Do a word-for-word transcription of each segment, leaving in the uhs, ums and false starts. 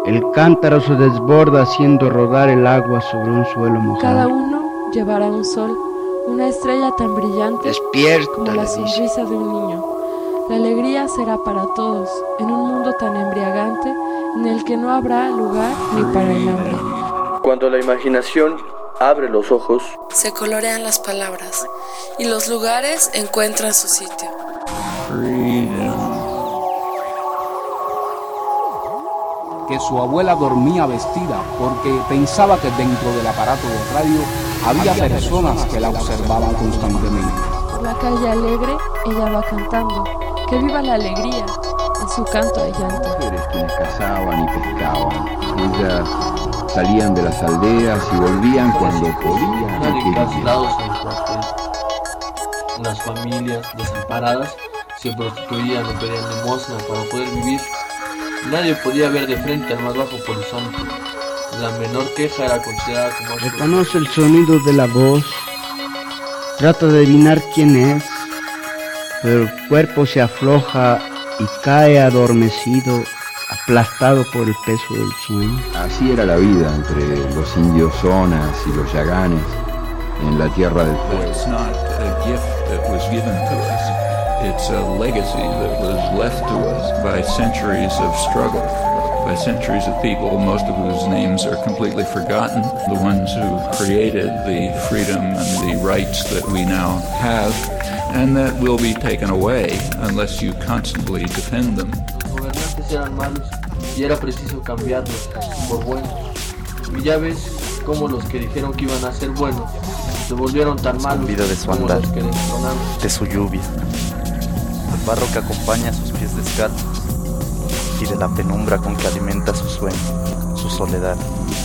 El cántaro se desborda haciendo rodar el agua sobre un suelo mojado. Cada uno llevará un sol, una estrella tan brillante Despierta, como la sonrisa de un niño. La alegría será para todos, en un mundo tan embriagante en el que no habrá lugar ni para el hambre. Cuando la imaginación abre los ojos, se colorean las palabras y los lugares encuentran su sitio. Que su abuela dormía vestida porque pensaba que dentro del aparato de radio había personas que la observaban constantemente. Por la calle alegre ella va cantando, que viva la alegría en su canto de llanto. Mujeres quienes cazaban y pescaban, ellas salían de las aldeas y volvían cuando podían. encarcelados en el cuartel. Las familias desamparadas se prostituían o pedían limosna para poder vivir. Nadie podía ver de frente al más bajo por los santos. La menor queja era considerada como... Reconoce el sonido de la voz, trata de adivinar quién es, pero el cuerpo se afloja y cae adormecido, aplastado por el peso del sueño. Así era la vida entre los indios zonas y los yaganes en la tierra del fuego. It's not a gift that was given to us. It's a legacy that was left to us by centuries of struggle, by centuries of people, most of whose names are completely forgotten, the ones who created the freedom and the rights that we now have, and that will be taken away unless you constantly defend them. Los gobernantes eran malos y era preciso cambiarlos por buenos. Y ya ves cómo los que dijeron que iban a ser buenos se volvieron tan malos de su como andar, los que destronaron. De su lluvia, del barro que acompaña sus pies descalzos y de la penumbra con que alimenta su sueño, su soledad.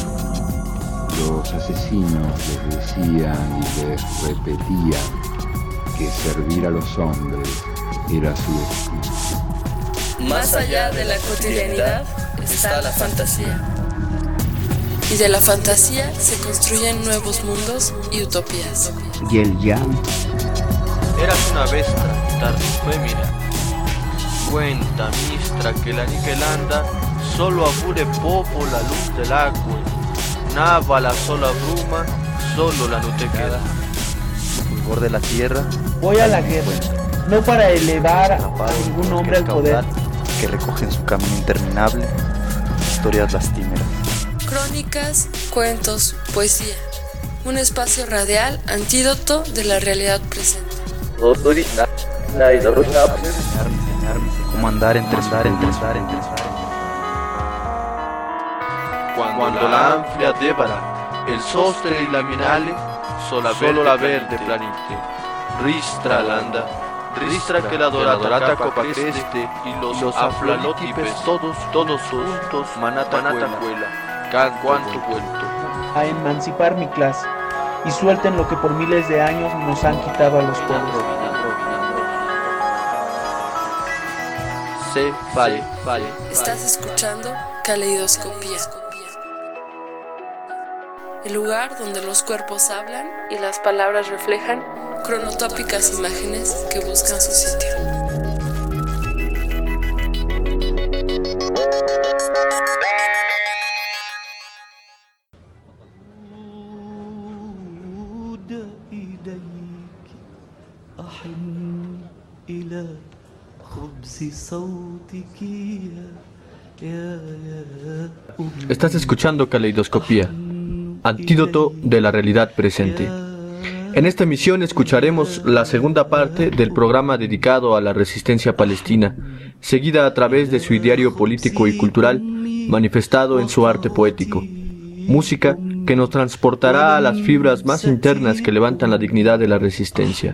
Los asesinos les decían y les repetían que servir a los hombres era su destino. Más allá de la cotidianidad está la fantasía. Y de la fantasía se construyen nuevos mundos y utopías. Y el llanto. Eras una bestia, tarde fémina. Cuenta, mistra, que la niquelanda solo apure poco la luz del agua. Nava la sola bruma, solo la no te queda. Fulgor de la tierra. Voy a la guerra, no para elevar a ningún hombre al poder. Que recoge en su camino interminable historias lastimeras. Crónicas, cuentos, poesía. Un espacio radial antídoto de la realidad presente. Enseñarme, enseñarme cómo andar entre andar, entre andar, entre Cuando, Cuando la amplia débara, el sostre y la minale, sola solo la verde planite. Ristra landa, ristra que la dorata copa creste, y los, los aflalótipes todos, todos juntos, manata cuela. Can cuanto vuelto a emancipar mi clase y suelten lo que por miles de años nos han quitado a los pobres. Se falle, falle. Estás escuchando Caleidoscopía, el lugar donde los cuerpos hablan y las palabras reflejan cronotópicas imágenes que buscan su sitio. Estás escuchando Caleidoscopía, antídoto de la realidad presente. En esta emisión escucharemos la segunda parte del programa dedicado a la resistencia palestina, seguida a través de su ideario político y cultural, manifestado en su arte poético. Música que nos transportará a las fibras más internas que levantan la dignidad de la resistencia.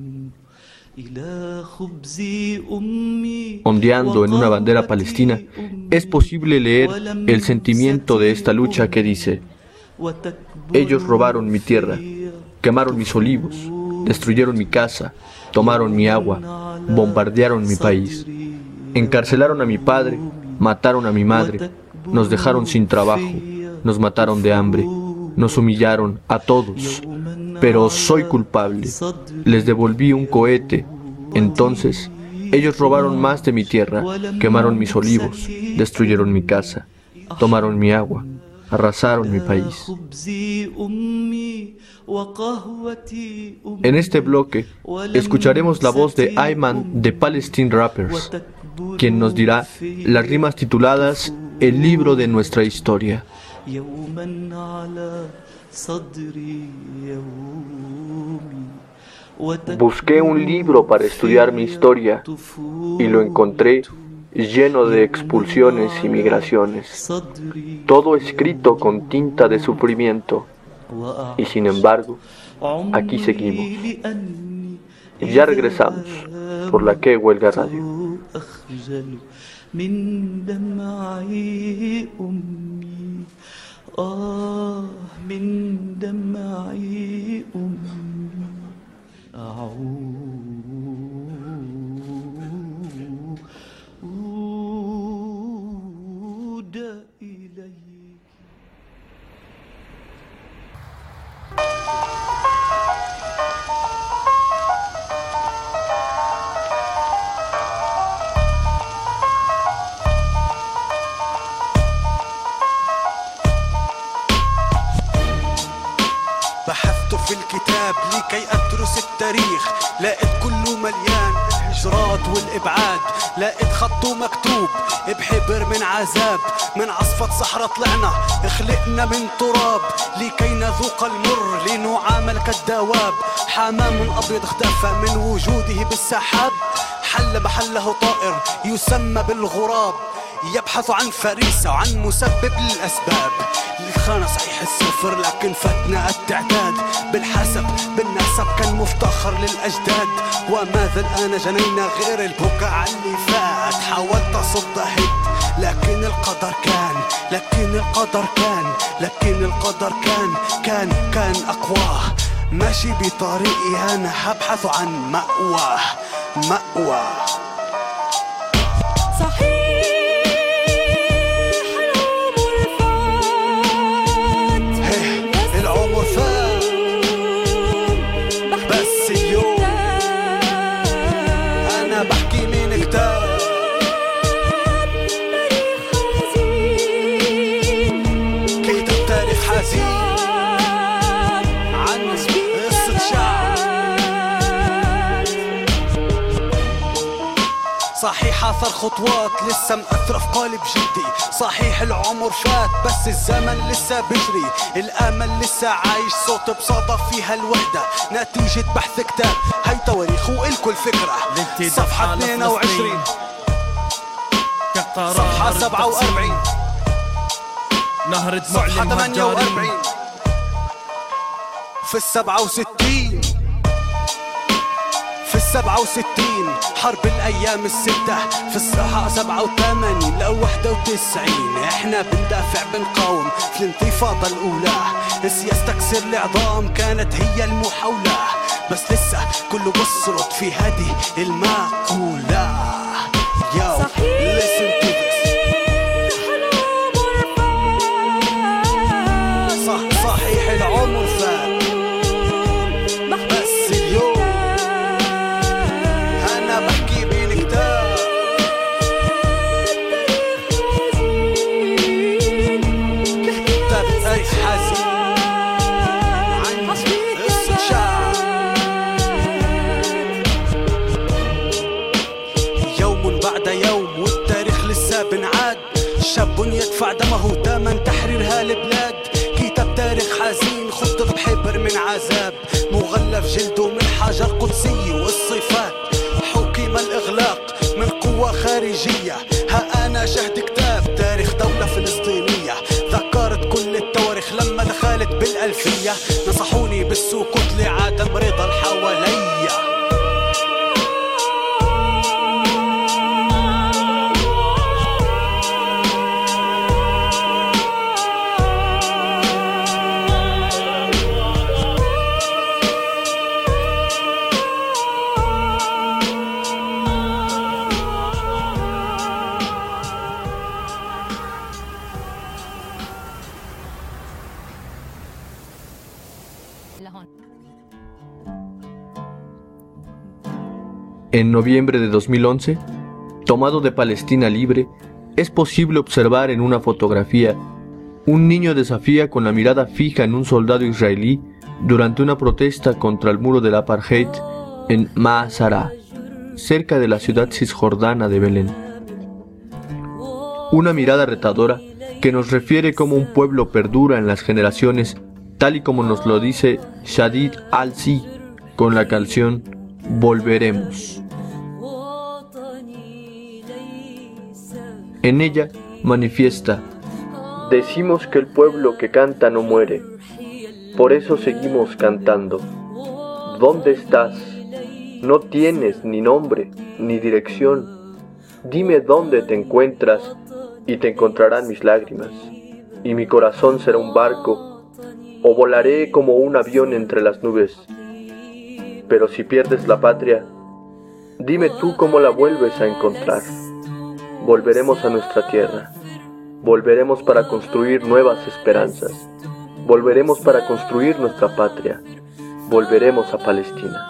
Ondeando en una bandera palestina, es posible leer el sentimiento de esta lucha que dice: ellos robaron mi tierra, quemaron mis olivos, destruyeron mi casa, tomaron mi agua, bombardearon mi país, encarcelaron a mi padre, mataron a mi madre, nos dejaron sin trabajo, nos mataron de hambre, nos humillaron a todos, pero soy culpable, les devolví un cohete. Entonces, ellos robaron más de mi tierra, quemaron mis olivos, destruyeron mi casa, tomaron mi agua, arrasaron mi país. En este bloque escucharemos la voz de Ayman de Palestine Rappers, quien nos dirá las rimas tituladas El libro de nuestra historia. Busqué un libro para estudiar mi historia y lo encontré lleno de expulsiones y migraciones, todo escrito con tinta de sufrimiento, y sin embargo, aquí seguimos. Ya regresamos por la Que Huelga Radio. بحثت في الكتاب لكي أدرس التاريخ، لقيت كله مليان بالهجرات والإبعاد، لقيت خطه مكتوب بحبر من عذاب، من عصفة صحراء طلعنا خلقنا من تراب، لكي نذوق المر لنعامل كالدواب، حمام أبيض اختفى من وجوده بالسحاب، حل محله طائر يسمى بالغراب، يبحث عن فريسة وعن مسبب للأسباب، الخانة صحيح الصفر لكن فتنا التعداد، بالحسب بالنسب كان مفتخر للأجداد، وماذا الآن جنينا غير البكاء على اللي فات، حاولت أصد هد لكن القدر كان، لكن القدر كان، لكن القدر كان كان كان أقواه، ماشي بطريقي أنا هبحث عن مأواه مأواه. صحيح اثر خطوات لسه مأثرة في قالب جلدي، صحيح العمر فات بس الزمن لسه بجري، الامل لسه عايش، صوت بصدى فيها الوحدة، نتيجة بحث كتاب هاي تواريخ والكل فكرة، صفحة اثنين وعشرين صفحة سبعة وأربعين نهر صفحة ثمانية وأربعين في السبعة وستين في السبعة وستين حرب الأيام الستة، في الصحة سبعة وثمانين لو واحدة وتسعين، إحنا بندافع بنقاوم في الانتفاضة الأولى، سياسة تكسر العظام كانت هي المحاولة، بس لسه كله بصرت في هذه المقولة. Yo, listen to this. صح صحيح العمر فات بس اليوم أنا بحكي بين كتاب، كتاب تاريخ حزين عن قصة شعب. يوم بعد يوم والتاريخ لسه بنعاد، شاب يدفع دمه ثمن تحرير هالبلاد، كتاب تاريخ حزين خطط بحبر من عذاب، مغلف جلده من حجر قدسي والصفات، حكم الإغلاق من قوة خارجية، ها أنا شهد كتاب تاريخ دولة فلسطينية، ذكرت كل التواريخ لما دخلت بالألفية، نصحوني بالسكوت لعدم رضا الحوالية. En noviembre de dos mil once, tomado de Palestina Libre, Es posible observar en una fotografía un niño desafía con la mirada fija en un soldado israelí durante una protesta contra el muro del apartheid en Maasará, cerca de la ciudad cisjordana de Belén. Una mirada retadora que nos refiere cómo un pueblo perdura en las generaciones, tal y como nos lo dice Shadid Al-Si con la canción Volveremos. En ella manifiesta: decimos que el pueblo que canta no muere, por eso seguimos cantando. ¿Dónde estás? No tienes ni nombre ni dirección. Dime dónde te encuentras y te encontrarán mis lágrimas, y mi corazón será un barco, o volaré como un avión entre las nubes. Pero si pierdes la patria, dime tú cómo la vuelves a encontrar. Volveremos a nuestra tierra. Volveremos para construir nuevas esperanzas. Volveremos para construir nuestra patria. Volveremos a Palestina.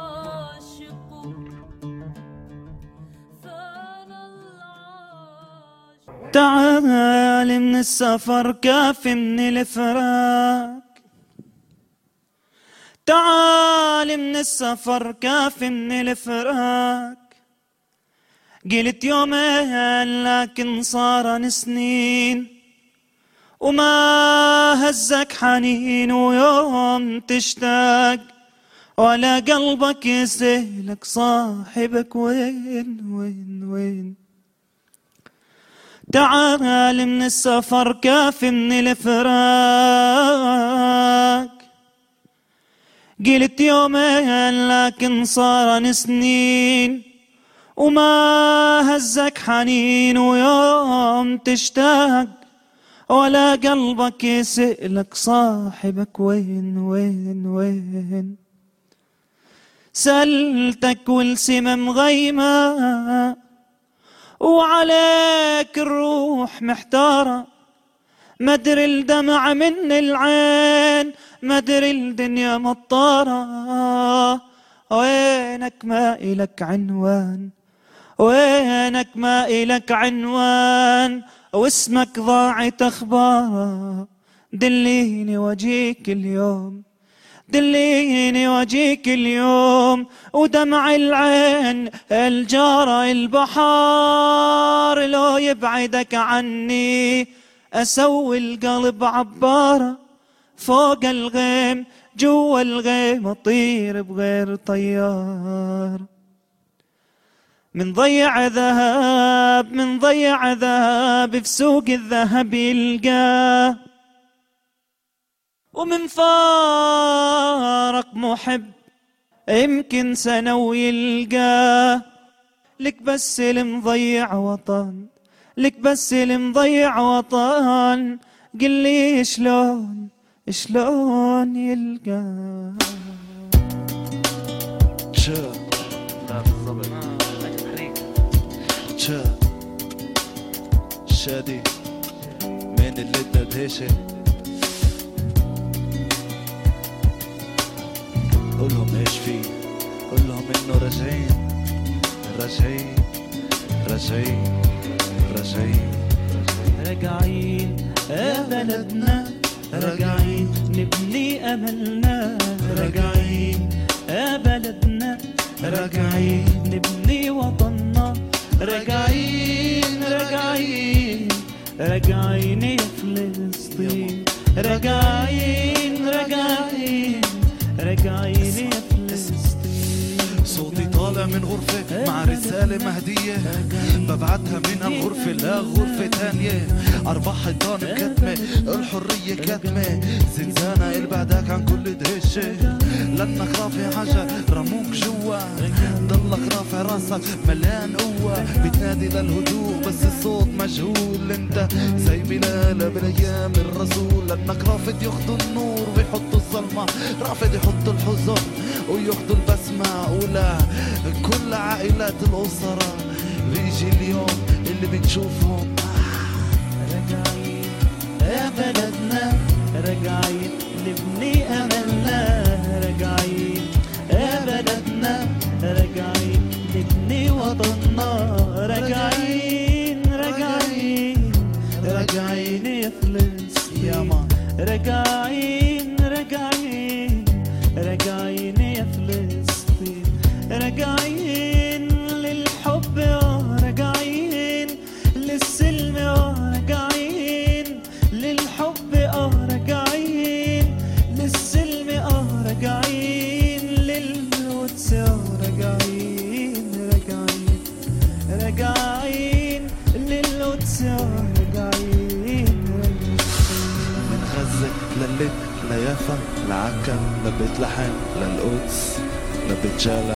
تعال من السفر كافي من الفراق تعال من السفر كافي من الفراق قلت يومين لكن صارن سنين وما هزك حنين ويوم تشتاق ولا قلبك يسهلك صاحبك وين وين وين تعال من السفر كافي من الفراق قلت يومين لكن صارن سنين وما هزك حنين ويوم تشتاق ولا قلبك يسألك صاحبك وين وين وين سألتك والسما مغيمة وعليك الروح محتارة مدري الدمع من العين مدري الدنيا مطارة وينك ما إلك عنوان وينك ما إلك عنوان واسمك ضاعت أخباره دليني وجيك اليوم دليني وجيك اليوم ودمع العين الجارة البحار لو يبعدك عني أسوي القلب عبارة فوق الغيم جوا الغيم أطير بغير طيار من ضيع ذهب من ضيع ذهب في سوق الذهب يلقاه ومن فارق محب يمكن سنة ويلقاه لك بس المضيع وطن لك بس المضيع وطن قل لي شلون شلون يلقاه شادي من اللي تدهشه قولهم ايش في قولهم انه راجعين راجعين راجعين راجعين راجعين يا بلدنا راجعين نبني املنا راجعين يا بلدنا راجعين نبني وطننا راجعين راجعين راجعين يا فلسطين راجعين راجعين راجعين يا فلسطين صوتي طالع من غرفة مع رسالة مهدية ببعتها من الغرفة لغرفة تانية أربع حيطان مكتمة الحرية كتمة زنزانة البعدك عن كل دهشة لأنك رافع حاجة رموك جوا ضلك رافع راسك مليان قوة بتنادي للهدوء بس الصوت مجهول انت زي بلال بالايام الرسول لأنك رافض ياخدوا النور ويحطوا الظلمة رافض يحطوا الحزن وياخدوا البسمة أولى كل عائلات الأسرة بيجي اليوم اللي بنشوفهم راجعين يا بلدنا راجعين نبني أملنا راجعين يا بلدنا راجعين نبني وطننا راجعين راجعين راجعين راجعين راجعين يا فلسطين راجعين للحب اه راجعين للسلم اه راجعين للحب اه راجعين للسلم اه راجعين للقدس اه راجعين راجعين راجعين للقدس اه راجعين من غزة للب ليافا لعكا لبيت لحم للقدس لبيت جالة.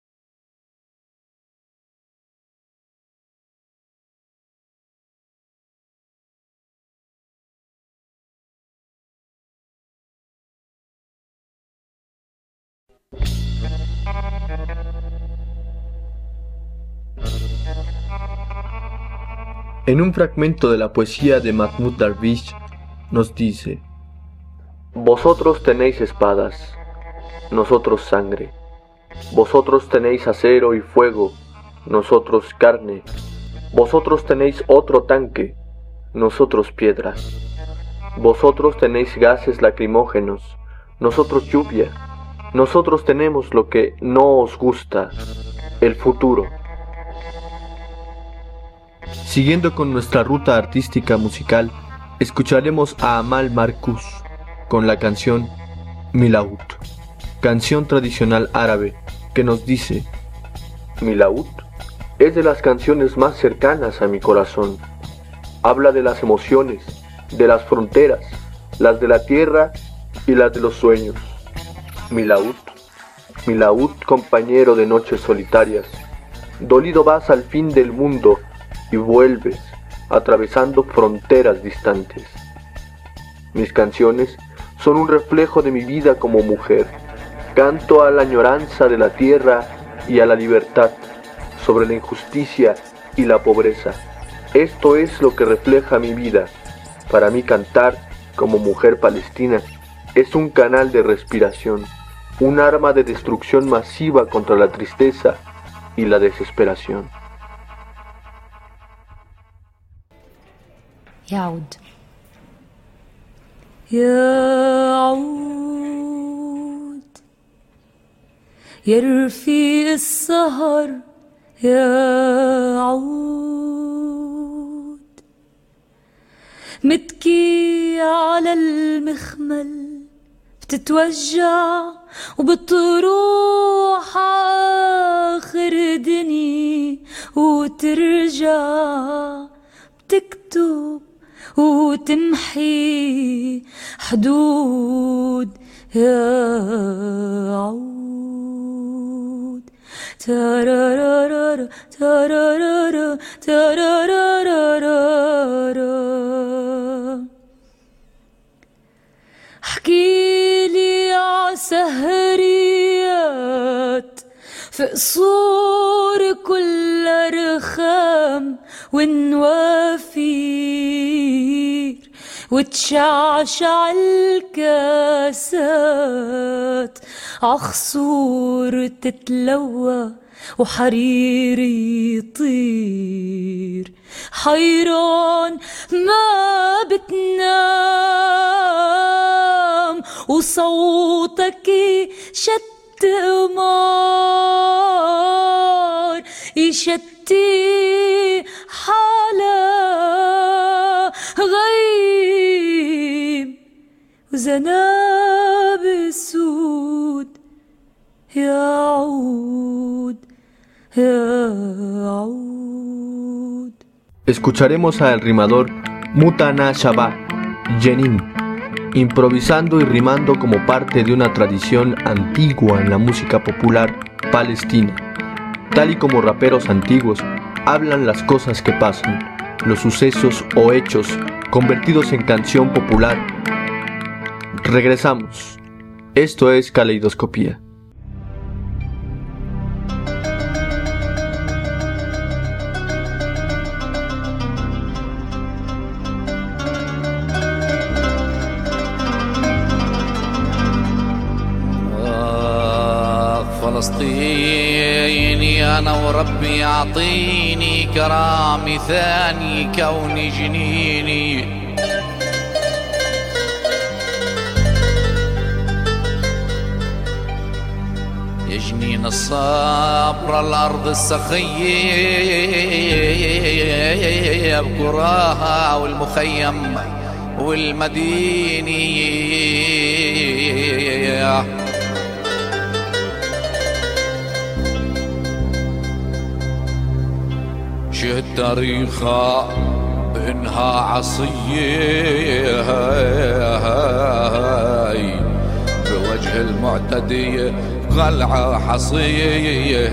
En un fragmento de la poesía de Mahmoud Darwish nos dice: vosotros tenéis espadas, nosotros sangre. Vosotros tenéis acero y fuego, nosotros carne. Vosotros tenéis otro tanque, nosotros piedras. Vosotros tenéis gases lacrimógenos, nosotros lluvia. Nosotros tenemos lo que no os gusta, el futuro. Siguiendo con nuestra ruta artística musical, escucharemos a Amal Marcus con la canción Milaut, canción tradicional árabe que nos dice: Milaut es de las canciones más cercanas a mi corazón. Habla de las emociones, de las fronteras, las de la tierra y las de los sueños. Milaut, Milaut, compañero de noches solitarias, dolido vas al fin del mundo y vuelves, atravesando fronteras distantes. Mis canciones son un reflejo de mi vida como mujer. Canto a la añoranza de la tierra y a la libertad, sobre la injusticia y la pobreza. Esto es lo que refleja mi vida. Para mí cantar, como mujer palestina, es un canal de respiración, un arma de destrucción masiva contra la tristeza y la desesperación. يعود يعود يرفي السهر يعود متكي على المخمل بتتوجع وبتروح آخر دني وترجع بتكتب وتمحي حدود يعود تارارارا تارارارا تارارارا احكيلي عسهريات في قصور كل رخام ونوافير وتشعشع الكاسات عخصور تتلوى وحرير يطير حيران ما بتنام وصوتك شت قمار يشتي حالا غيب وزناب السود يعود يعود. Escucharemos al rimador Mutana Shabbat Jenin, improvisando y rimando como parte de una tradición antigua en la música popular palestina. Tal y como raperos antiguos hablan las cosas que pasan, los sucesos o hechos convertidos en canción popular. Regresamos. Esto es Caleidoscopía. فلسطيني أنا وربي أعطيني كرامي ثاني كوني جنيني سنين الصبر الأرض السخية بقراها والمخيم والمدينة شهد تاريخها بإنها عصية بوجه المعتدي قلعة حصية.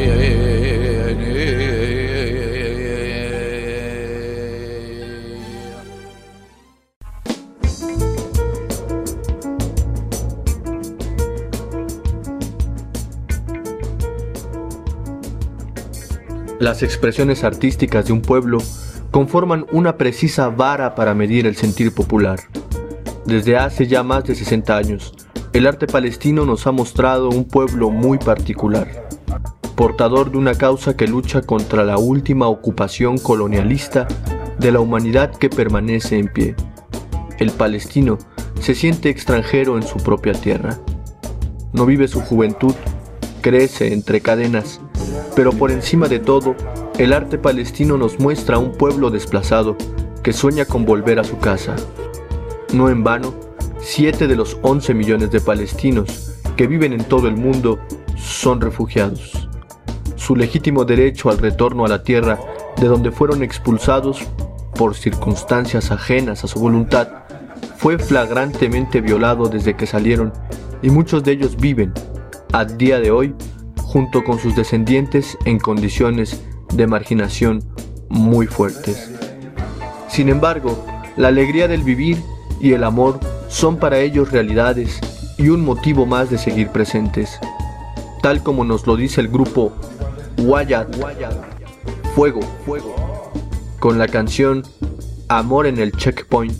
Las expresiones artísticas de un pueblo conforman una precisa vara para medir el sentir popular. Desde hace ya más de sesenta años, el arte palestino nos ha mostrado un pueblo muy particular, portador de una causa que lucha contra la última ocupación colonialista de la humanidad que permanece en pie. El palestino se siente extranjero en su propia tierra. No vive su juventud, crece entre cadenas, pero por encima de todo, el arte palestino nos muestra a un pueblo desplazado que sueña con volver a su casa. No en vano, siete de los once millones de palestinos que viven en todo el mundo son refugiados. Su legítimo derecho al retorno a la tierra de donde fueron expulsados por circunstancias ajenas a su voluntad fue flagrantemente violado desde que salieron, y muchos de ellos viven, a día de hoy, junto con sus descendientes en condiciones de marginación muy fuertes. Sin embargo, la alegría del vivir y el amor son para ellos realidades y un motivo más de seguir presentes, tal como nos lo dice el grupo Wayad, Fuego, Fuego, con la canción Amor en el Checkpoint.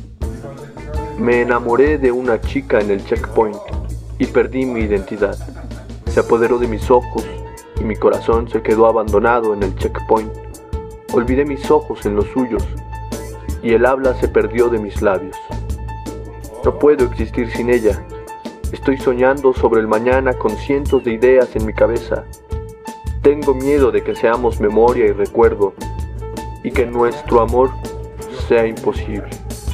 Me enamoré de una chica en el checkpoint y perdí mi identidad. Se apoderó de mis ojos y mi corazón se quedó abandonado en el checkpoint. Olvidé mis ojos en los suyos y el habla se perdió de mis labios. No puedo existir sin ella. Estoy soñando sobre el mañana con cientos de ideas en mi cabeza. Tengo miedo de que seamos memoria y recuerdo y que nuestro amor sea imposible.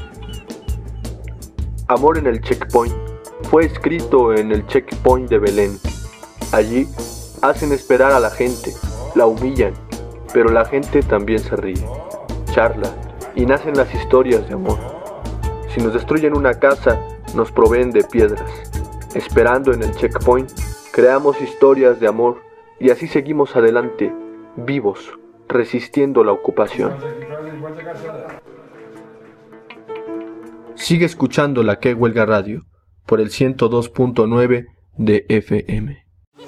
Amor en el Checkpoint fue escrito en el Checkpoint de Belén. Allí hacen esperar a la gente, la humillan, pero la gente también se ríe, charla y nacen las historias de amor. Si nos destruyen una casa, nos proveen de piedras. Esperando en el Checkpoint, creamos historias de amor y así seguimos adelante, vivos, resistiendo la ocupación. Sigue escuchando la Que Huelga Radio por el ciento dos punto nueve de F M.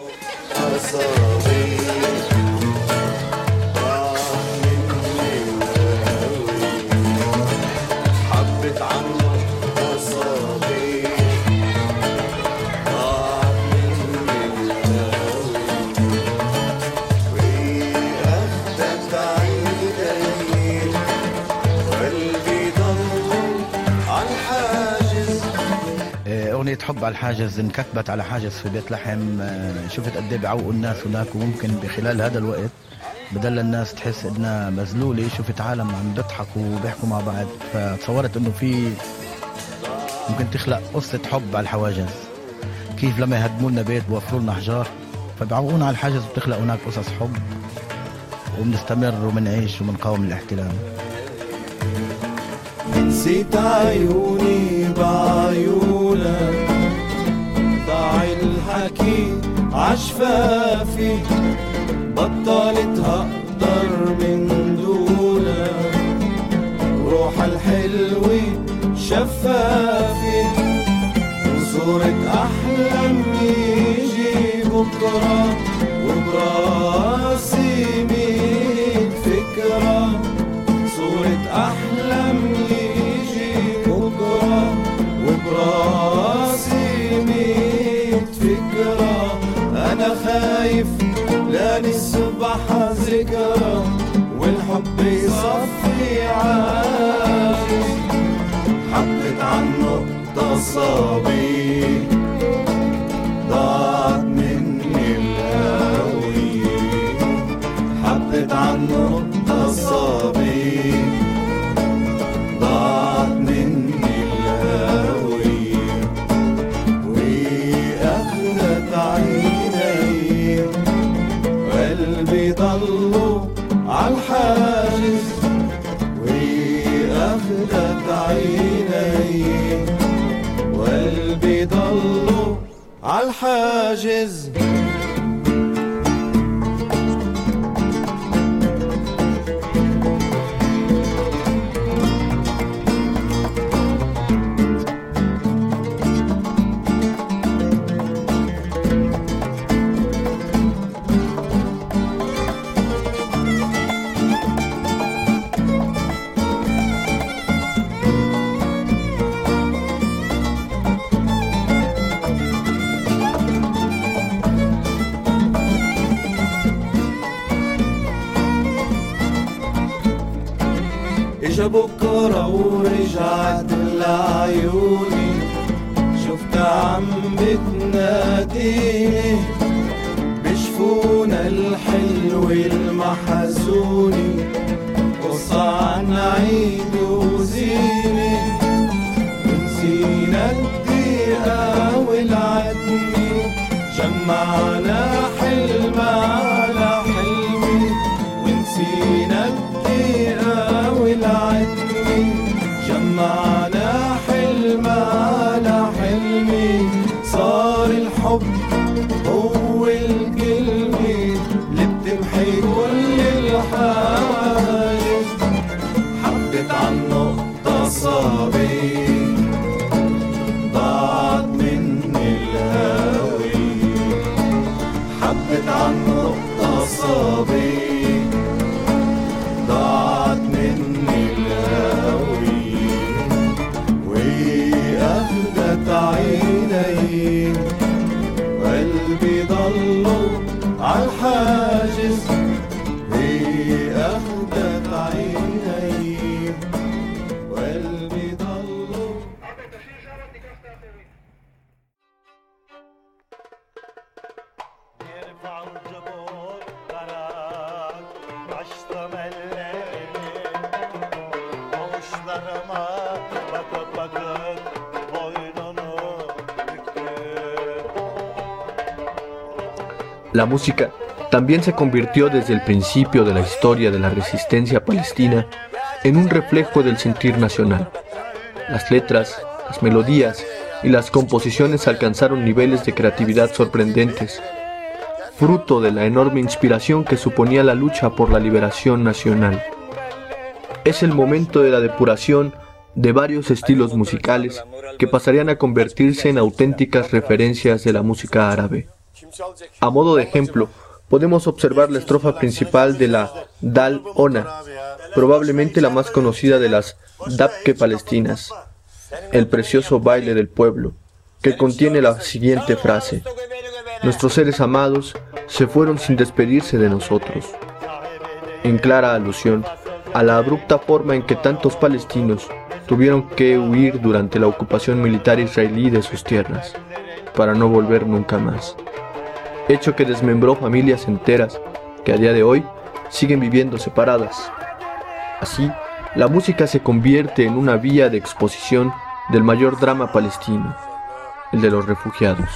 أغنية حب على الحاجز انكتبت على حاجز في بيت لحم. شفت قد ايه بيعوقوا الناس هناك، وممكن بخلال هذا الوقت بدل الناس تحس انها مذلولة، شفت عالم عم بيضحكوا وبيحكوا مع بعض، فتصورت انه في ممكن تخلق قصة حب على الحواجز. كيف لما يهدموا لنا بيت بوفروا لنا حجار، فبيعوقونا على الحاجز وبتخلق هناك قصص حب، وبنستمر وبنعيش وبنقاوم الاحتلال. نسيت عيوني بعيونك، ضاع الحكي عشفافي، بطلت هقدر من دونك، روح الحلوة شفافي، وصورة أحلام يجي بكرة، وبراسي ميت فكرة، صورة أحلام يجي بكرة، وبراسي ميت فكرة. أنا خايف لا نصبح ذكرى، والحب يصفي عاجز، حبت عنه تصابي ضاعت مني حبت عنه نقطة صابي ضاعت مني الهوية وأخذت عيني وقلبي ضلوا عالحاجز وأخذت عيني وقلبي ضلوا عالحاجز. اجا بكرة ورجعت لعيوني شفت عم بتناديني بشفونا الحلو المحزوني قصة عن عيد وزينة ونسينا الدقيقة والعتمة جمعنا حلم على حلمي ونسينا الدقيقة والعتمة جمعنا حلم على حلمي صار الحب هو الكلمة اللي بتمحي كل الحاجز. حبت عن نقطة صابي ضاعت مني الهوية حبت عن نقطة صابي ضاعت مني الهوية وأخذت عيني وقلبي ضلوا عالحاجز هي أخذت عيني وقلبي ضلوا. يرفع الجبور براك başta ellerini avuçlarıma bakıp bakıp boynunu büktü. La música también se convirtió desde el principio de la historia de la resistencia palestina en un reflejo del sentir nacional. Las letras, las melodías y las composiciones alcanzaron niveles de creatividad sorprendentes, fruto de la enorme inspiración que suponía la lucha por la liberación nacional. Es el momento de la depuración de varios estilos musicales que pasarían a convertirse en auténticas referencias de la música árabe. A modo de ejemplo, podemos observar la estrofa principal de la Dal Ona, probablemente la más conocida de las Dabke palestinas, el precioso baile del pueblo, que contiene la siguiente frase: nuestros seres amados se fueron sin despedirse de nosotros, en clara alusión a la abrupta forma en que tantos palestinos tuvieron que huir durante la ocupación militar israelí de sus tierras, para no volver nunca más. Hecho que desmembró familias enteras que a día de hoy siguen viviendo separadas. Así, la música se convierte en una vía de exposición del mayor drama palestino, el de los refugiados.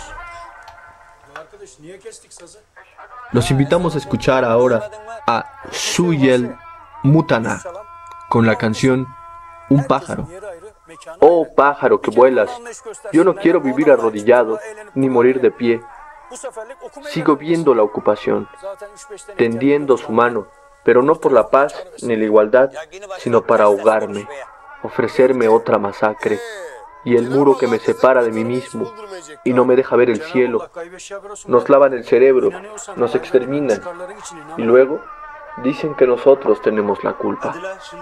Los invitamos a escuchar ahora a Suyel Mutana con la canción Un pájaro. Oh pájaro que vuelas, yo no quiero vivir arrodillado ni morir de pie. Sigo viendo la ocupación, tendiendo su mano, pero no por la paz ni la igualdad, sino para ahogarme, ofrecerme otra masacre, y el muro que me separa de mí mismo y no me deja ver el cielo. Nos lavan el cerebro, nos exterminan, y luego dicen que nosotros tenemos la culpa.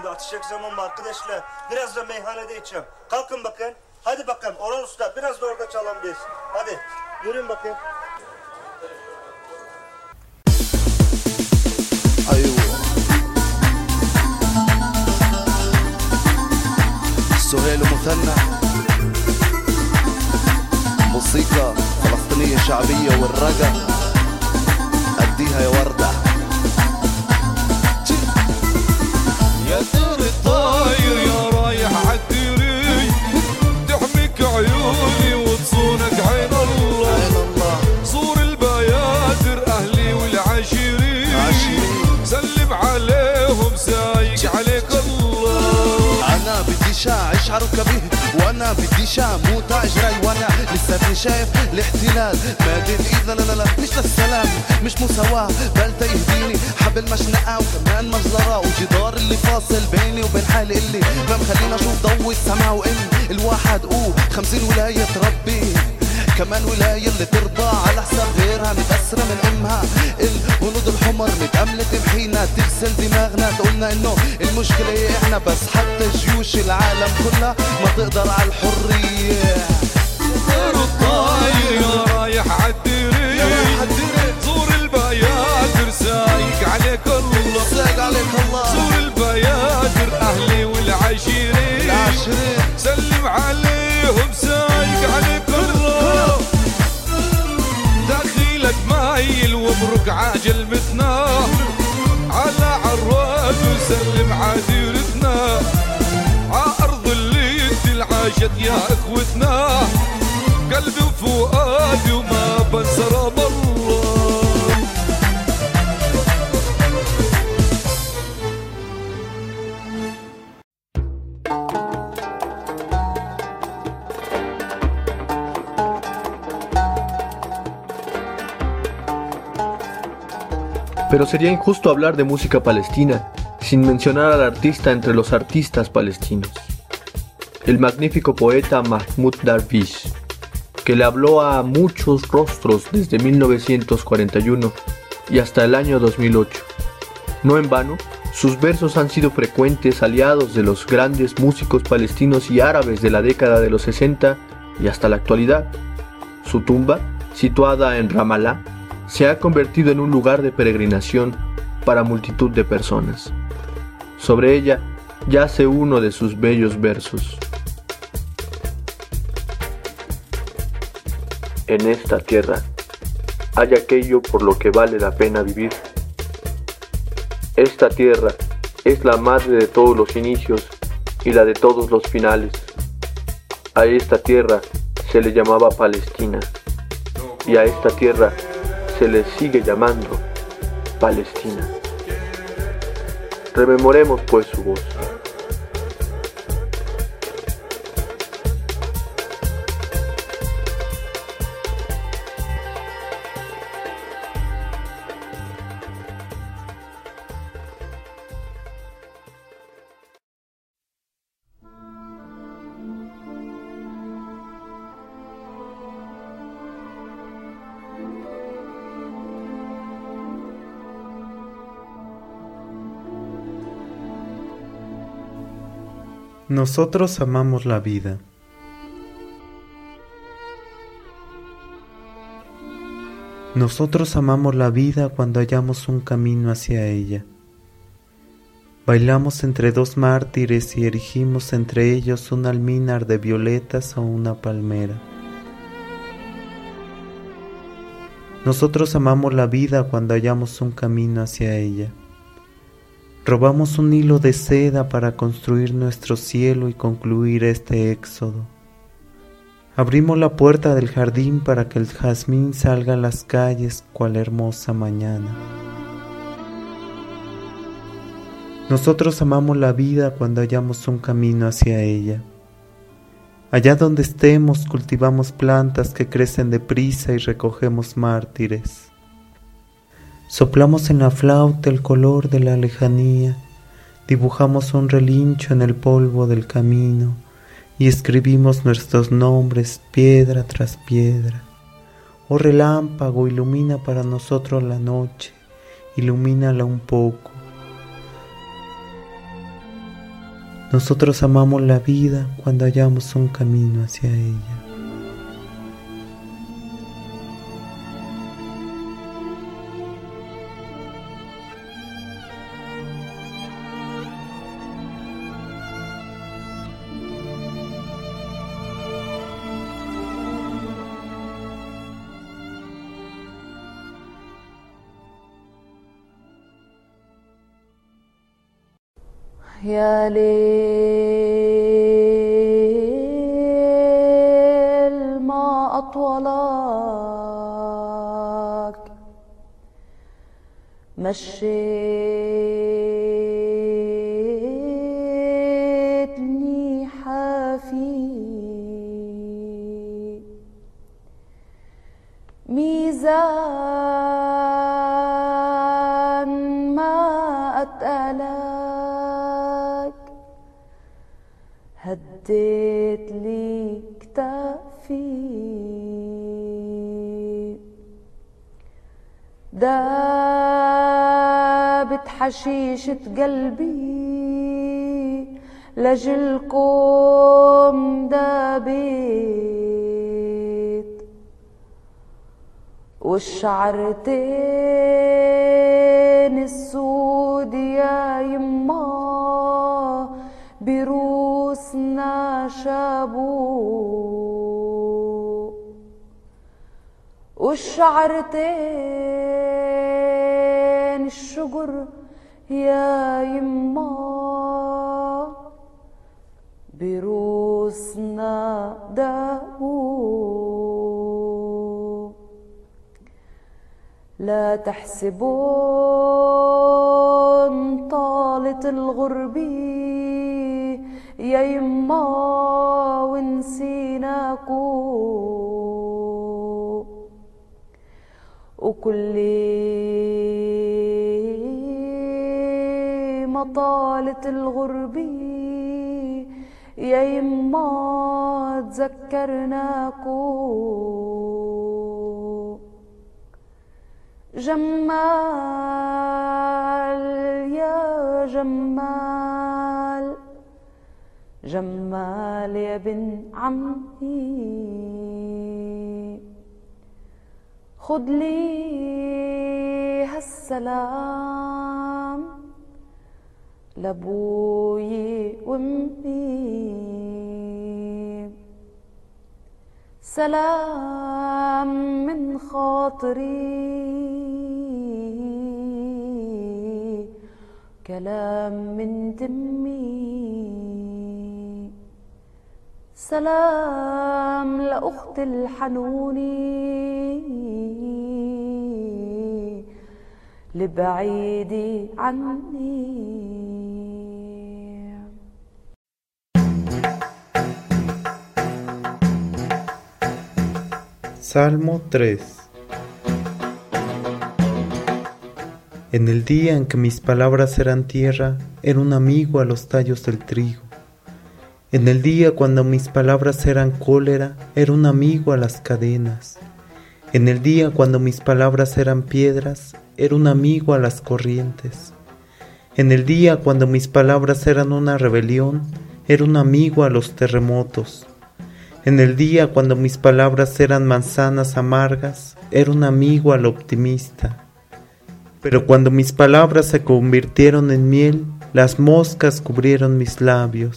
سهيل مثنى موسيقى فلسطينية شعبية والرقة أديها يا وردة عيشة اشعروا كبيه وانا بديش اموت اجري وانا لساتني شايف الاحتلال مادي الايد لا لا لا مش للسلام مش مساواة بل تيهديني حبل مشنقة وكمان مجزرة وجدار اللي فاصل بيني وبين حالي اللي ما مخلينا اشوف ضوء السما وان الواحد اوه خمسين ولاية تربي كمان ولاية اللي ترضى على حساب غيرها متأثرة من امها الهنود الحمر متأملة تمحينا تغسل دماغنا تقولنا انه المشكلة هي احنا بس حتى جيوش العالم كلها ما تقدر على الحرية طير الطاير يا رايح عالدريق زور البيادر سايق عليك الله سايق عليك الله زور البيادر اهلي والعشيرين العشيرين سلم عليهم سايق عليك الله دخيلك مايل ومرق عاجل مثنا على عرواد وسلم عديرتنا عارض اللي انت العاشت يا اخوتنا قلبي وفؤادي وما بنسى رب الله. Pero sería injusto hablar de música palestina sin mencionar al artista entre los artistas palestinos, el magnífico poeta Mahmoud Darwish, que le habló a muchos rostros desde mil novecientos cuarenta y uno y hasta el año dos mil ocho. No en vano, sus versos han sido frecuentes aliados de los grandes músicos palestinos y árabes de la década de los sesenta y hasta la actualidad. Su tumba, situada en Ramallah, se ha convertido en un lugar de peregrinación para multitud de personas. Sobre ella yace uno de sus bellos versos. En esta tierra hay aquello por lo que vale la pena vivir. Esta tierra es la madre de todos los inicios y la de todos los finales. A esta tierra se le llamaba Palestina y a esta tierra se le sigue llamando Palestina. Rememoremos pues su voz. Nosotros amamos la vida. Nosotros amamos la vida cuando hallamos un camino hacia ella. Bailamos entre dos mártires y erigimos entre ellos un almínar de violetas o una palmera. Nosotros amamos la vida cuando hallamos un camino hacia ella. Robamos un hilo de seda para construir nuestro cielo y concluir este éxodo. Abrimos la puerta del jardín para que el jazmín salga a las calles cual hermosa mañana. Nosotros amamos la vida cuando hallamos un camino hacia ella. Allá donde estemos cultivamos plantas que crecen deprisa y recogemos mártires. Soplamos en la flauta el color de la lejanía, dibujamos un relincho en el polvo del camino y escribimos nuestros nombres piedra tras piedra. Oh relámpago, ilumina para nosotros la noche, ilumínala un poco. Nosotros amamos la vida cuando hallamos un camino hacia ella. يا ليل ما أطولك مشيتني لك هديت لي كتافي دابت حشيشة قلبي لجلكم دابت والشعرتين السود يا يما بروسنا شابو والشعرتين الشجر يا يما بروسنا دابو لا تحسبون طالت الغربي يا يما ونسيناكو وكل ما طالت الغربي يا يما تذكرناكو جمال يا جمال جمال يا بن عمي خد لي هالسلام لابوي وامي سلام من خاطري كلام من دمي سلام لأخت الحنوني لبعيدي عني. Salmo tres. En el día en que mis palabras eran tierra, era un amigo a los tallos del trigo. En el día cuando mis palabras eran cólera, era un amigo a las cadenas. En el día cuando mis palabras eran piedras, era un amigo a las corrientes. En el día cuando mis palabras eran una rebelión, era un amigo a los terremotos. En el día cuando mis palabras eran manzanas amargas, era un amigo al optimista. Pero cuando mis palabras se convirtieron en miel, las moscas cubrieron mis labios.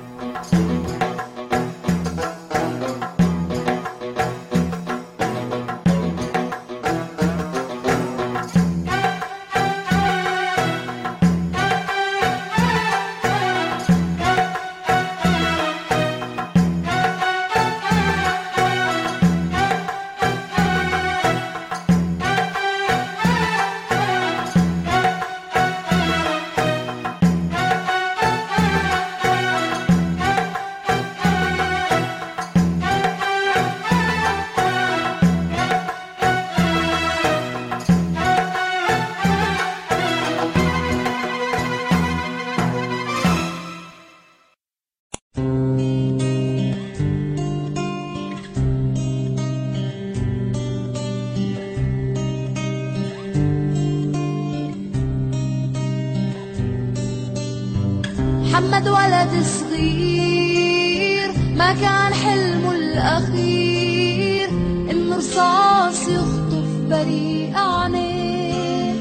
محمد ولد صغير ما كان حلمه الأخير إنه رصاص يخطف بريء عينيه.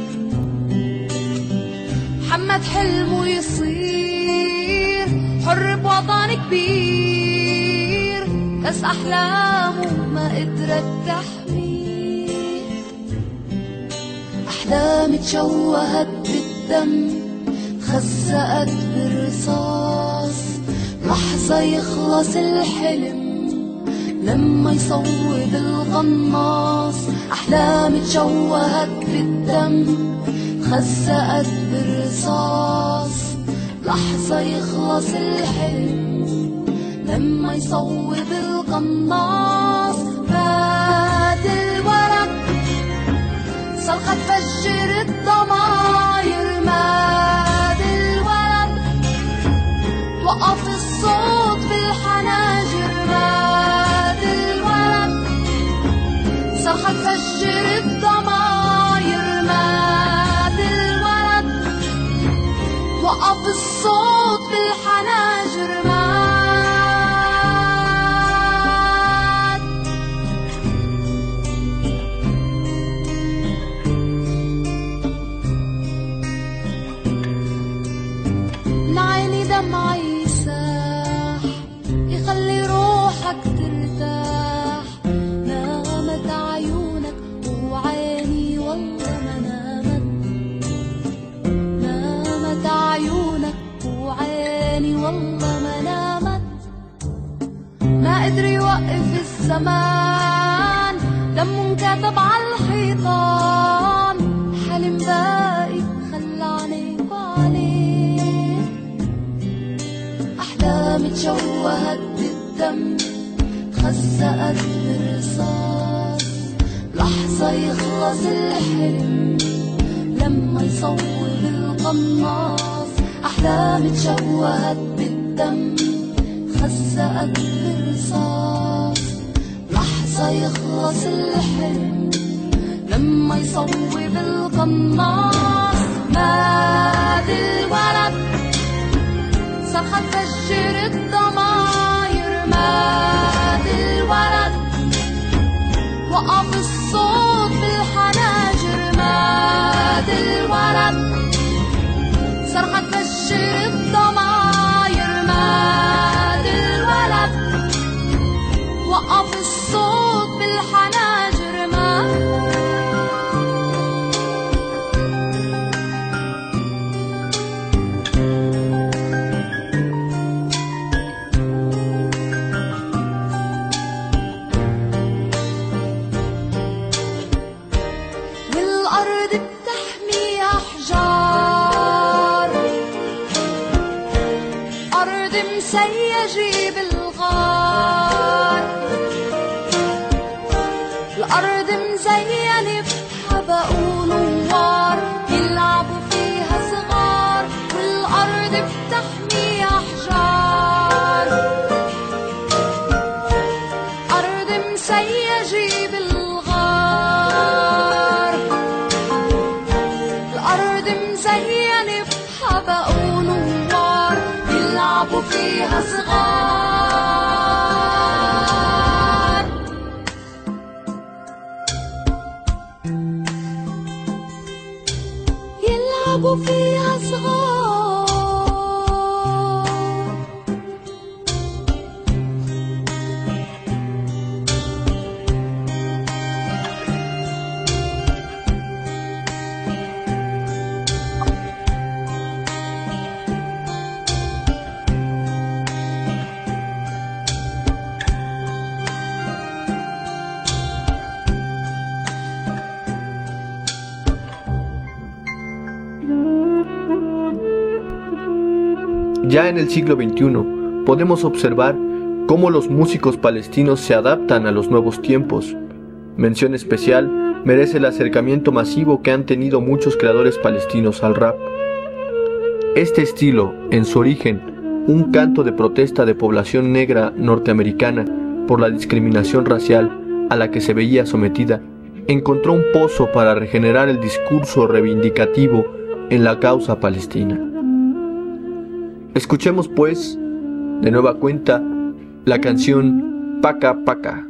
محمد حلمه يصير حر بوطن كبير بس أحلامه ما قدرت تحميه. أحلام تشوهت بالدم خزقت بالرصاص لحظة يخلص الحلم لما يصوب القناص. أحلام تشوهت بالدم خزقت بالرصاص لحظة يخلص الحلم لما يصوب القناص. فات الورق صرخة تفجر الضماير. مات وقف الصوت بالحناجر مات. من عيني دمع يساح يخلي روحك ترتاح. نامت عيونك وعيني والله ما نامت. نامت عيونك وعيني والله ما نامت. ما قدر يوقف الزمان دمه انكتب عالحيطان. حلم باقي خلى عينيك عليه. أحلامي تشوهت بالدم تخزقت بالرصاص. لحظة يخلص الحلم لما يصوب القناص. أحلامي تشوهت بالدم تخزقت بالرصاص. لحظة يخلص الحلم لما يصوب القناص. مات الولد صرخة تفجر الضماير. مات الولد وقف الصوت بالحناجر. مات الولد صرخة تفجر الضماير. مات الولد وقف الصوت بالحناجر. مات والأرض بتحمي أحجار. أرض مسيجة بالغار. الأرض مزينة بحبق ونوار يلعبوا فيها صغار. والأرض بتحمي أحجار. أرض مسيجة بالغار. الأرض مزينة بحبق ونوار يلعبوا فيها صغار. يلعبوا فيها صغار. Ya en el siglo veintiuno podemos observar cómo los músicos palestinos se adaptan a los nuevos tiempos. Mención especial merece el acercamiento masivo que han tenido muchos creadores palestinos al rap. Este estilo, en su origen, un canto de protesta de población negra norteamericana por la discriminación racial a la que se veía sometida, encontró un pozo para regenerar el discurso reivindicativo en la causa palestina. Escuchemos pues, de nueva cuenta, la canción Paka Paka.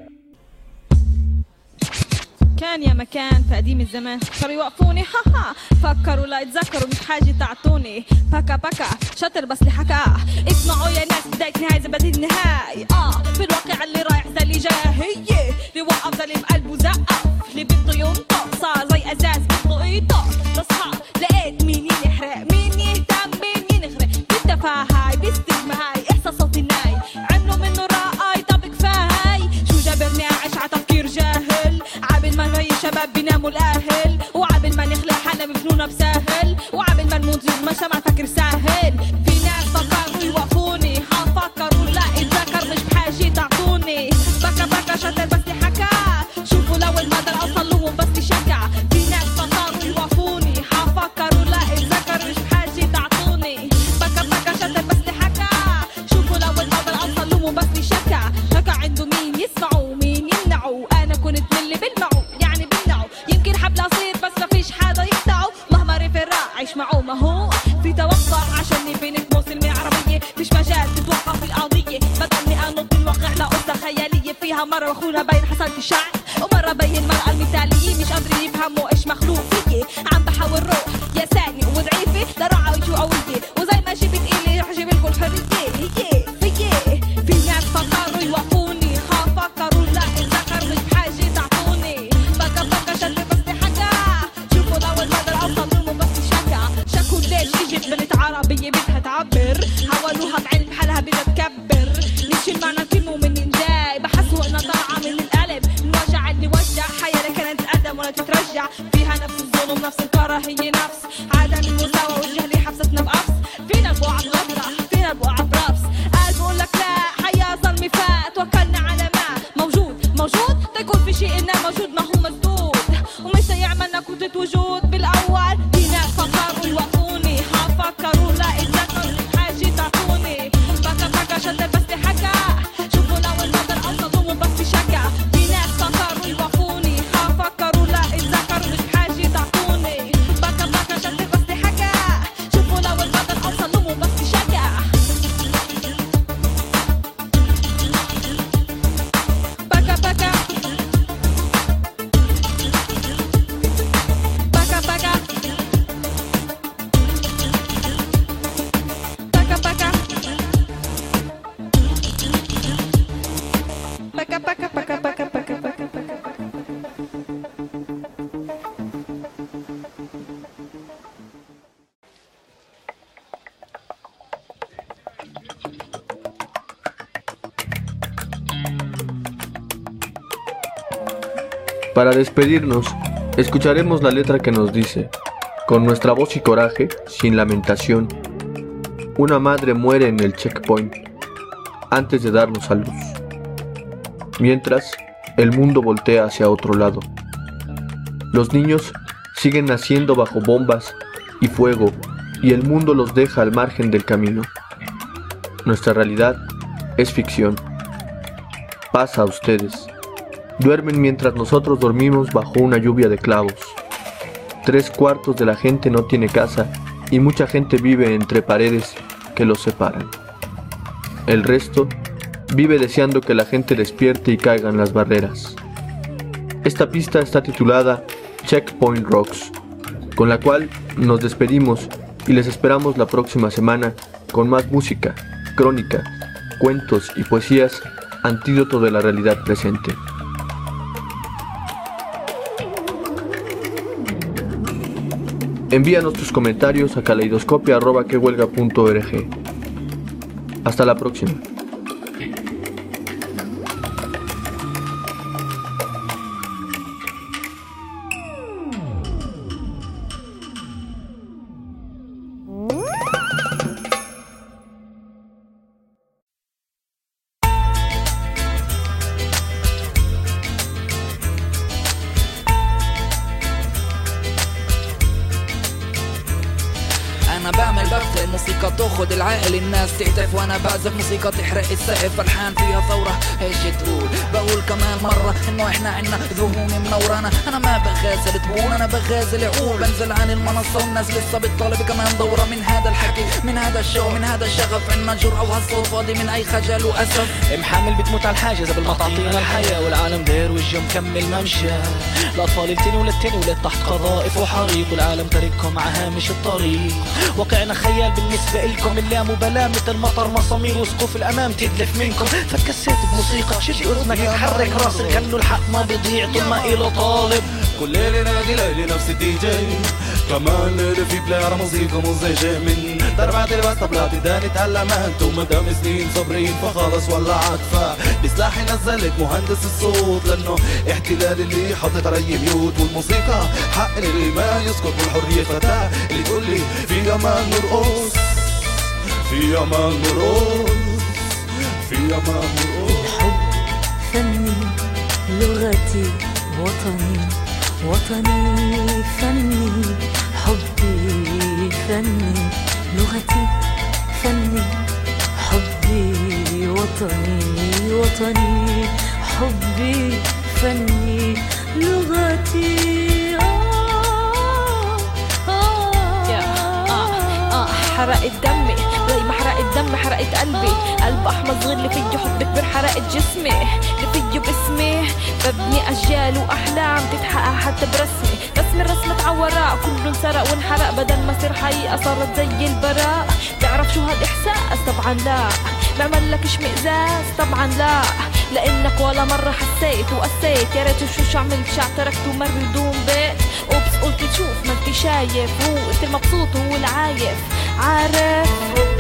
كان يا مكان في قديم الزمان صاروا يوقفوني ها ها فكروا لا يتذكروا مش حاجة تعطوني باكا باكا شاطر بس اللي حكاه اسمعوا يا ناس بداية نهاية زبادي النهاية اه في الواقع اللي رايح زي اللي جاي هي اللي وقف زي اللي بقلبه زقف اللي بده ينطق صار زي ازاز بده يطق بصحى لقيت مين يحرق مين يهتم مين ينغرق بالتفاهة باستجمة هاي احساسات الناي عملوا منه رأي طب كفاية شو جابرني اعيش ع تفكير جاهل عابل ما هي شباب بيناموا الاهل وعابل ما نخلق حالنا بفنونة بساهل وعابل ما نموت زود ما شمع فكر ساهل في ناس فكروا يوقفوني هفكروا لا اتذكر مش بحاجة تعطوني بكا بكا شاطر بس حكا شوفوا لو المدى اوصل لهم بس شكا في ناس فكروا يوقفوني هفكروا لا اتذكر مش بحاجة تعطوني بكا بكا شاطر بس حكا شوفوا لو المدى اوصل لهم بس شكا شكا عنده مين يسمعوا مين يمنعوا انا كنت من اللي بلمعوا يعني بمنعوا يمكن حبل اصير بس ما فيش حدا يقطعوا مهما رفع عيش معه ما هو في توقع بيني بينك مسلمة عربية مش مجال تتوقف القضية بدل أنط الواقع لقصة خيالية فيها مرة واخونا بين حصلت الشعر ومرة بين المرأة المثالية مش قادرين يفهموا ايش مخلوق فيي عم بحاول روح يا ثاني وضعيفة لروعة وجو قوية وزي ما جبت إلي رح جيب لكم الحرية هي فيي في ناس فكروا يوقفوني خاف فكروا لا الذكر مش بحاجة تعطوني بكا بكا شد بس حكا شوفوا لو المدر أوصل لهم بس شكا شكوا ليش اجت بنت عربية بدها تعبر حاولوها بعلم بحالها بدها تكبر مش المعنى الكلمة ومنين جاي بحسوا انها طالعة من القلب الوجع اللي وجع حياة لا كانت تتقدم ولا تترجع فيها نفس الظلم نفس الكراهية نفس عدم المساواة والجهل حبستنا بقفص فينا البقعة بغفرة فينا البقعة برفس قال بقول لك لا حياة ظلمي فات توكلنا على ما موجود موجود تكون في شيء إنه موجود ما هو مسدود ومش يعملنا كنت وجود بالأول في ناس فكروا يوقفوني فكروا لا الذكر حاجة تعطوني بكا بكا شد بس حكا شوفوا لو المدر أوصلهم بس شكا في ناس فكروا يوقفوني فكروا لا الذكر مش حاجة تعطوني بكا بكا شد بس حكا شوفوا لو المدر أوصلهم بس شكا بكا بكا بكا بكا Baka baka baka baka baka baka baka. Para despedirnos, escucharemos la letra que nos dice, con nuestra voz y coraje, sin lamentación, una madre muere en el checkpoint antes de darnos a luz. Mientras, el mundo voltea hacia otro lado. Los niños siguen naciendo bajo bombas y fuego y el mundo los deja al margen del camino. Nuestra realidad es ficción. Pasa a ustedes. Duermen mientras nosotros dormimos bajo una lluvia de clavos. Tres cuartos de la gente no tiene casa y mucha gente vive entre paredes que los separan. El resto vive deseando que la gente despierte y caigan las barreras. Esta pista está titulada Checkpoint Rocks, con la cual nos despedimos y les esperamos la próxima semana con más música, crónica, cuentos y poesías, antídoto de la realidad presente. Envíanos tus comentarios a caleidoscopia arroba que huelga punto org. Hasta la próxima. انا بعمل بث الموسيقى تاخد العقل الناس تهتف وانا بعزف موسيقى تحرق السقف الحان فيها ثورة ايش تقول بقول كمان مرة انه احنا عنا ذهون منورانا انا ما بغازل تقول انا بغازل عقول بنزل عن المنصة والناس لسه بتطالب كمان دورة من هذا الحكي من هذا الشو من هذا الشغف عنا جرأة وهالصوت فاضي من اي خجل واسف محامل بتموت على الحاجز قبل ما تعطينا الحياة والعالم داير وجه مكمل ممشى الاطفال التاني وللتاني ولد تحت قذائف وحريق والعالم تاركهم على هامش الطريق واقعنا خيال بالنسبة إلكم اللا مبالاة مثل مطر مسامير وسقوف الأمام تدلف منكم فتكسيت بموسيقى شد أذنك يتحرك راسك خلوا الحق ما بيضيع طول ما إله طالب كل ليلة نادي ليلي نفس الدي جي كمان ليلة في بلاير موسيقى مزعجة من دربات الباس طبلات داني تعلمت ومدام سنين صابرين فخلص ولا عاطفة بسلاحي نزلت مهندس الصوت لأنه احتلال اللي حاطط علي ميوت والموسيقى حق اللي ما يسكت والحرية فتاة اللي تقول لي في أمان نرقص في أمان نرقص في أمان نرقص فني لغتي وطني وطني فني حبي فني لغتي فني حبي وطني وطني حبي فني لغتي حرق حرقت دمي زي ما حرقت دمي حرقت قلبي. قلب احمر صغير اللي فيه حب كبير حرقت جسمي، اللي فيه باسمي ببني اجيال واحلام تتحقق حتى برسمي. رسمي الرسم اتعورق كله انسرق وانحرق، بدل ما صير حقيقة صارت زي البراء. تعرف شو هالاحساس؟ طبعا لا. بعمل لك اشمئزاز؟ طبعا لا، لانك ولا مرة حسيت وقسيت. يا ريت شو شو عملت شع تركت ومر بدون بيت. اوبس قلت تشوف ما انت شايف، هو انت المبسوط وهو العايف عارف.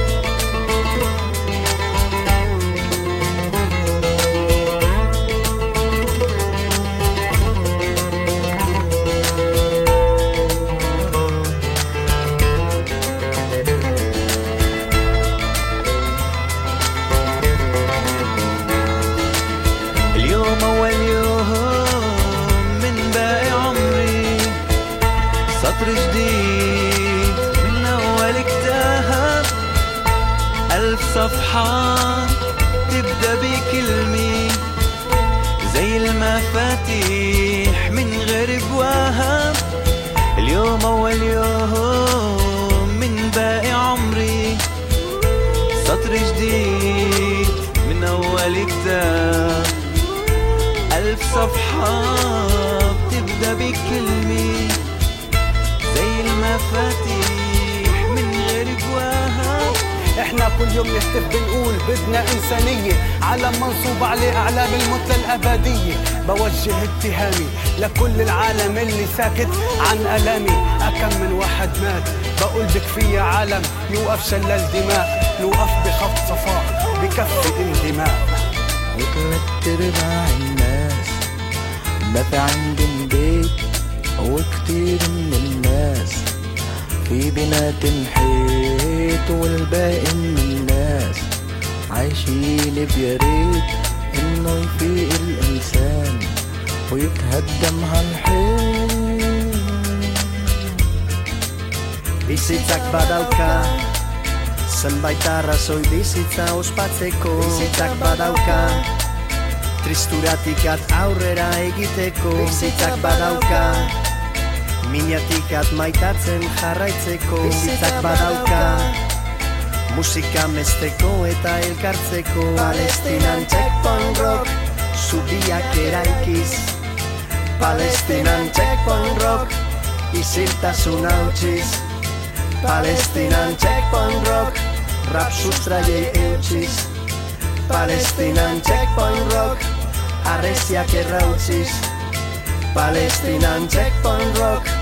سطر جديد من أول كتاب، ألف صفحة تبدأ بكلمة زي المفاتيح من غير بواب. اليوم أول يوم من باقي عمري، سطر جديد من أول كتاب، ألف صفحة بتبدأ بكلمة زي المفاتيح من غير جواها. احنا كل يوم نهتف بنقول بدنا انسانية، عالم منصوب عليه اعلام المثلى الابدية. بوجه اتهامي لكل العالم اللي ساكت عن الامي. اكم من واحد مات بقول بكفي يا عالم يوقف شلال دماء، نوقف بخفض صفاء بكفي انتماء. وثلاث ارباع الناس ما في عندهم بيت، وكتير من الناس في بنات الحيط، والباقي من الناس عايشين بياريت انه يفيق الانسان ويتهدم هالحيط. Bizitzak badauka zenbait arrazoi bizitza ospatzeko. Bizitzak badauka tristuratik at aurrera egiteko. Bizitzak badauka minatik at maitatzen jarraitzeko. Bizitzak badauka musika mesteko eta elkartzeko. Palestinan checkpoint rock zubiak eraikiz. Palestinan checkpoint rock isiltasun hautsiz. Palestinan checkpoint rock rap sustraiei eutsiz. Palestinan checkpoint rock arreziak errautziz. Palestinan checkpoint rock